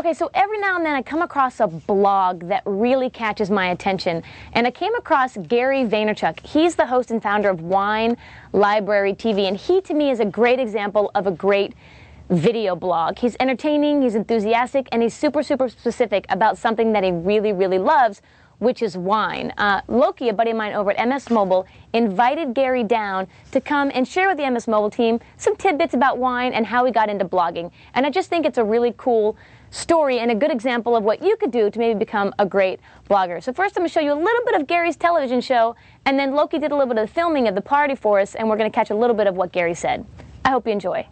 Okay, so every now and then I come across a blog that really catches my attention, and I came across Gary Vaynerchuk. He's the host and founder of Wine Library TV, and he, to me, is a great example of a great video blog. He's entertaining, he's enthusiastic, and he's super, super specific about something that he really, really loves, which is wine. Loki, a buddy of mine over at MS Mobile, invited Gary down to come and share with the MS Mobile team some tidbits about wine and how he got into blogging. And I just think it's a really cool story and a good example of what you could do to maybe become a great blogger. So first I'm going to show you a little bit of Gary's television show, and then Loki did a little bit of the filming of the party for us, and we're going to catch a little bit of what Gary said. I hope you enjoy.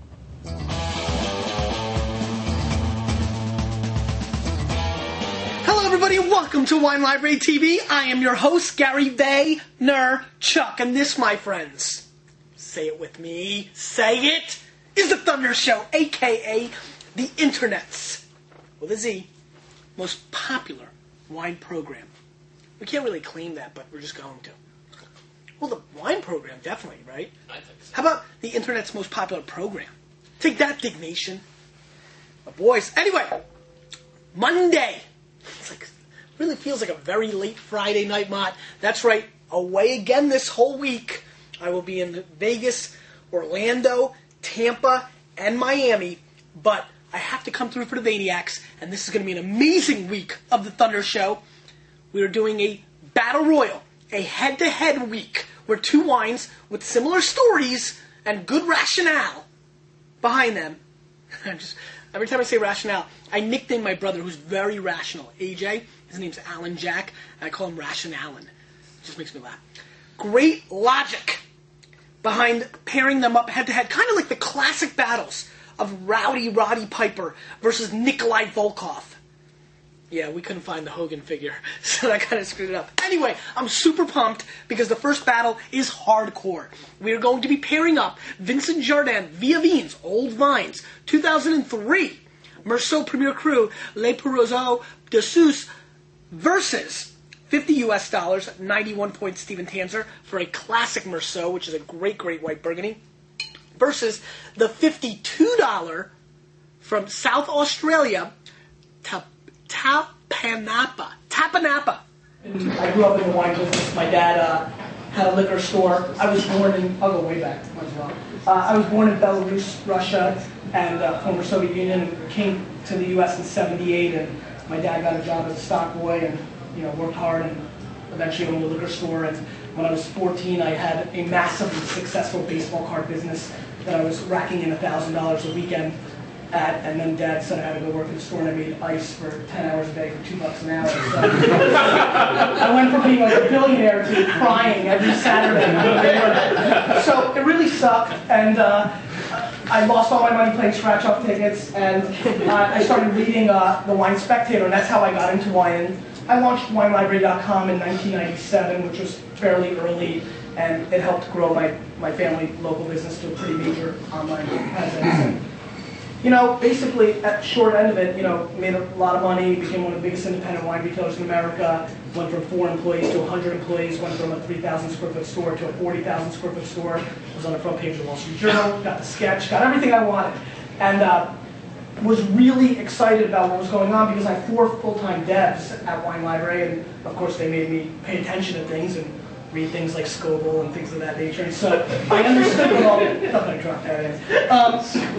Hello everybody, welcome to Wine Library TV. I am your host, Gary Vaynerchuk, and this, my friends, say it with me, say it, is the Thunder Show, aka the Internet's, with a Z, most popular wine program. We can't really claim that, but we're just going to. Well, the wine program, definitely, right? I think so. How about the Internet's most popular program? Take that, Dig Nation. My boys. Anyway, Monday. It's like, really feels like a very late Friday night, Mott. That's right, away again this whole week. I will be in Vegas, Orlando, Tampa, and Miami, but I have to come through for the Vaniacs, and this is going to be an amazing week of the Thunder Show. We are doing a battle royal, a head-to-head week, where two wines with similar stories and good rationale behind them. Every time I say rationale, I nickname my brother, who's very rational, AJ. His name's Alan Jack, and I call him Ration Alan. It just makes me laugh. Great logic behind pairing them up head-to-head, kind of like the classic battles of Rowdy Roddy Piper versus Nikolai Volkov. Yeah, we couldn't find the Hogan figure, so that kind of screwed it up. Anyway, I'm super pumped because the first battle is hardcore. We are going to be pairing up Vincent Jardin via Vignes, Old Vines, 2003, Meursault Premier Cru, Les Perroseaux de Suisse versus $50 US, 91 points Steven Tanzer for a classic Meursault, which is a great, great white Burgundy, versus the $52 from South Australia, Tapanapa. I grew up in the wine business. My dad had a liquor store. I was born in, I'll go way back as well. I was born in Belarus, Russia, and former Soviet Union, and came to the U.S. in '78, and my dad got a job as a stock boy and worked hard and eventually owned a liquor store. And when I was 14, I had a massively successful baseball card business that I was racking in $1,000 a weekend at, and then Dad said I had to go work in the store, and I made ice for 10 hours a day for $2 an hour. So I went from being like a billionaire to crying every Saturday. So it really sucked, and I lost all my money playing scratch-off tickets, and I started reading The Wine Spectator, and that's how I got into wine. I launched WineLibrary.com in 1997, which was fairly early, and it helped grow my family local business to a pretty major online presence. And, basically, at the short end of it, made a lot of money, became one of the biggest independent wine retailers in America, went from 4 employees to 100 employees, went from a 3,000 square foot store to a 40,000 square foot store, was on the front page of the Wall Street Journal, got the sketch, got everything I wanted, and was really excited about what was going on because I had 4 full-time devs at Wine Library, and of course they made me pay attention to things and read things like Scoble and things of that nature. And so I understood what all the stuff I dropped that in.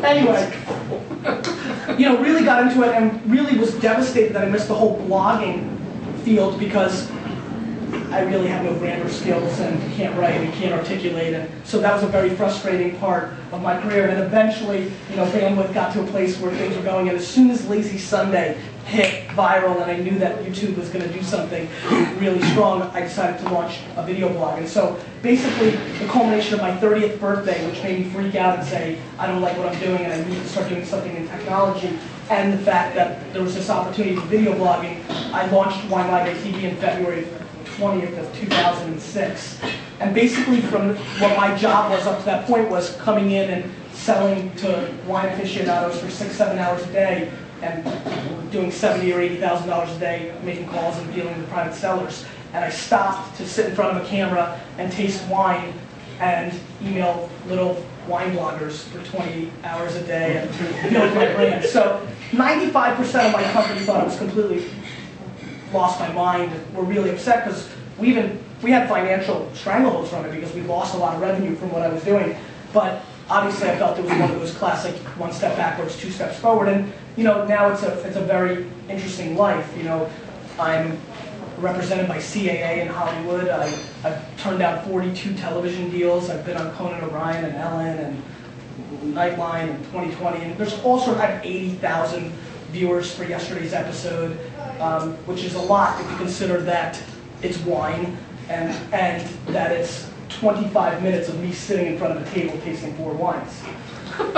Anyway, really got into it and really was devastated that I missed the whole blogging field because I really have no grammar skills and can't write and can't articulate, and so that was a very frustrating part of my career. And eventually, bandwidth got to a place where things were going, and as soon as Lazy Sunday hit viral and I knew that YouTube was going to do something really strong, I decided to launch a video blog. And so basically the culmination of my 30th birthday, which made me freak out and say, I don't like what I'm doing and I need to start doing something in technology, and the fact that there was this opportunity for video blogging, I launched Wine Library TV in February 20th of 2006. And basically from what my job was up to that point was coming in and selling to wine aficionados for 6-7 hours a day and doing $70,000 or $80,000 a day, making calls and dealing with private sellers. And I stopped to sit in front of a camera and taste wine and email little wine bloggers for 20 hours a day and build my brand. So 95% of my company thought I was completely lost my mind and were really upset because we had financial strangleholds from it because we lost a lot of revenue from what I was doing. But obviously I felt it was one of those classic one step backwards, two steps forward. And now it's a very interesting life. I'm represented by CAA in Hollywood. I've turned down 42 television deals. I've been on Conan O'Brien and Ellen and Nightline and 2020. And there's also, I have 80,000 viewers for yesterday's episode, which is a lot if you consider that it's wine and that it's 25 minutes of me sitting in front of a table tasting 4 wines. So, you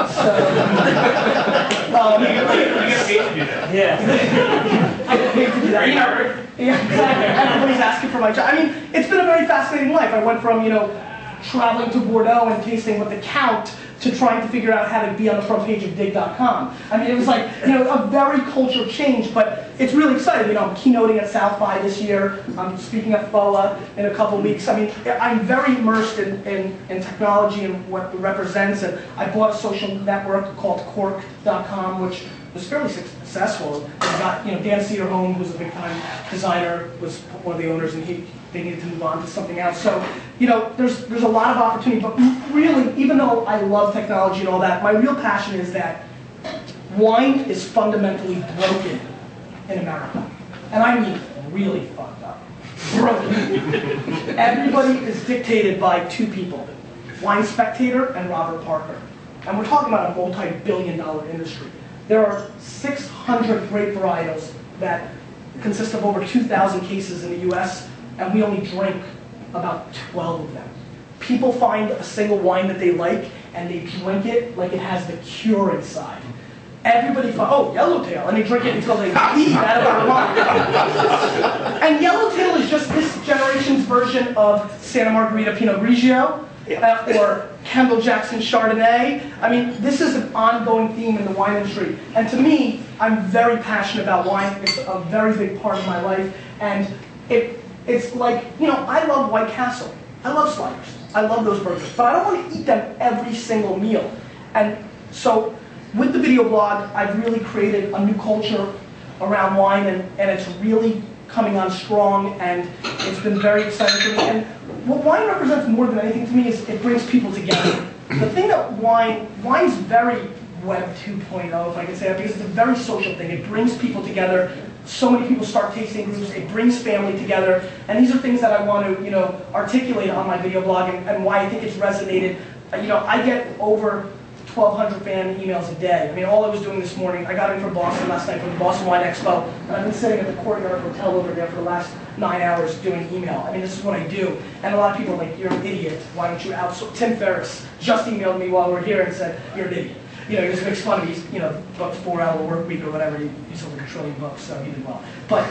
get paid to do that. Yeah. I get paid to do that. Yeah, exactly. Everybody's asking for my job. I mean, it's been a very fascinating life. I went from, traveling to Bordeaux and tasting with the Count to trying to figure out how to be on the front page of dig.com. I mean, it was like, a very cultural change, but it's really exciting. I'm keynoting at South by this year. I'm speaking at FOA in a couple weeks. I mean, I'm very immersed in technology and what it represents, and I bought a social network called Quark.com, which was fairly successful. It got, Dan Cederholm, who's a big time designer, was one of the owners, and they needed to move on to something else. So, there's a lot of opportunity, but really, even though I love technology and all that, my real passion is that wine is fundamentally broken in America. And I mean really fucked up. Broken. Everybody is dictated by 2 people, Wine Spectator and Robert Parker. And we're talking about a multi-billion-dollar industry. There are 600 grape varietals that consist of over 2,000 cases in the US, and we only drink about 12 of them. People find a single wine that they like, and they drink it like it has the cure inside. Everybody finds, oh, Yellowtail, and they drink it until they pee out of their lung. And Yellowtail is just this generation's version of Santa Margherita Pinot Grigio, or Kendall Jackson Chardonnay. I mean, this is an ongoing theme in the wine industry. And to me, I'm very passionate about wine. It's a very big part of my life. And it's like, I love White Castle. I love sliders. I love those burgers. But I don't want to eat them every single meal. And so with the video blog, I've really created a new culture around wine, and it's really coming on strong, and it's been very exciting for me. And what wine represents more than anything to me is it brings people together. The thing that wine's very Web 2.0, if I can say that, because it's a very social thing. It brings people together. So many people start tasting groups. It brings family together. And these are things that I want to, articulate on my video blog, and why I think it's resonated. I get over 1,200 fan emails a day. I mean, all I was doing this morning, I got in from Boston last night for the Boston Wine Expo, and I've been sitting at the Courtyard Hotel over there for the last 9 hours doing email. I mean, this is what I do. And a lot of people are like, you're an idiot. Why don't you outsource? Tim Ferriss just emailed me while we're here and said, you're an idiot. He just makes fun of me. He's, booked 4-hour work week or whatever. He sold like 1 trillion books, so he did well. But,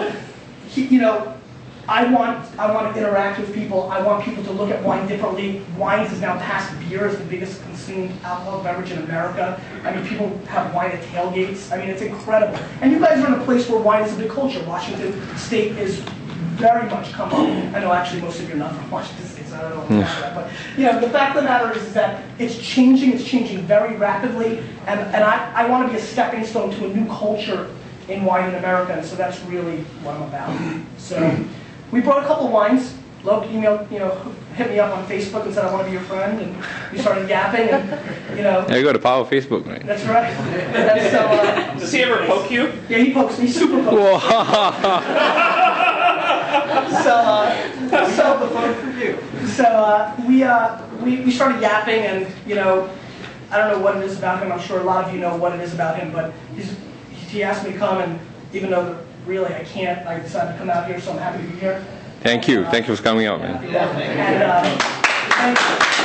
I want to interact with people. I want people to look at wine differently. Wine has now passed beer as the biggest consumed alcohol beverage in America. I mean, people have wine at tailgates. I mean, it's incredible. And you guys are in a place where wine is a big culture. Washington State is very much come up. I know actually most of you are not from Washington State, so I don't know about that. But the fact of the matter is that it's changing very rapidly, and I want to be a stepping stone to a new culture in wine in America, and so that's really what I'm about. So we brought a couple of wines. Loke emailed, hit me up on Facebook and said, I want to be your friend, and we started yapping, and, There you go, the power of Facebook, right? That's right. And so, Does he ever poke you? yeah, he pokes me, super pokes. We started yapping, and I don't know what it is about him. I'm sure a lot of you know what it is about him, but he asked me to come, and even though really I can't, I decided to come out here, so I'm happy to be here. Thank you for coming out, man. And